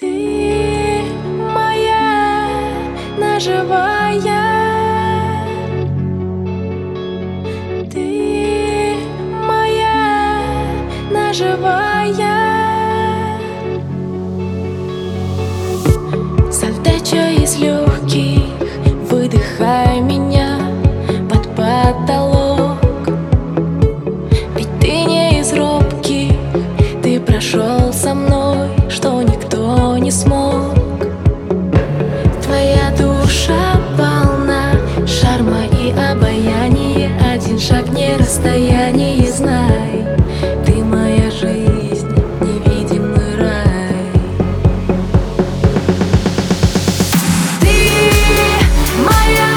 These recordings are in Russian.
Ты моя ножевая, ты моя ножевая. Задача из легких, выдыхай меня под потолок. Ведь ты не из робких, ты прошел со мной, что никто не смог. Твоя душа полна шарма и обаяния. Один шаг не расстояние, знай, ты моя жизнь, невидимый рай. Ты моя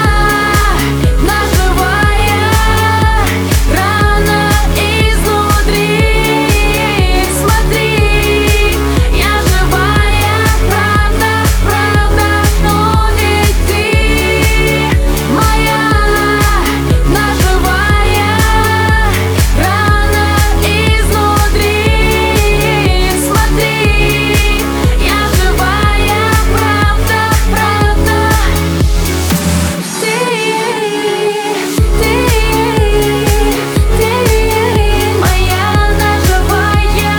ножевая рана изнутри. Смотри, я живая, правда, правда, но ведь ты моя ножевая рана изнутри. Смотри, я живая, правда, правда. Ты моя ножевая,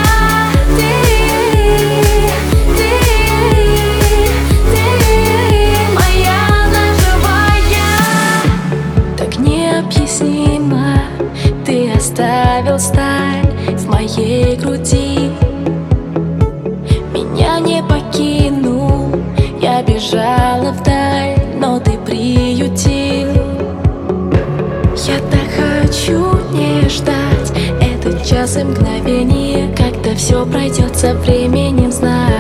ты моя ножевая. Так необъяснимо ты оставил сталь в моей груди. Меня не покинул, я бежала вдаль, но ты приютил. Я так хочу не ждать этот час и мгновение, когда все пройдет со временем, знай.